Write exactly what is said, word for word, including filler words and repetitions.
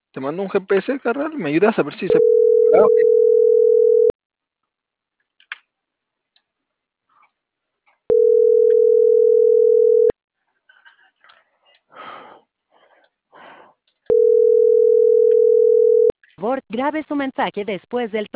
Te mando un G P S, carnal, ¿me ayudas a ver si se... Ah, ok. Por favor, grabe su mensaje después del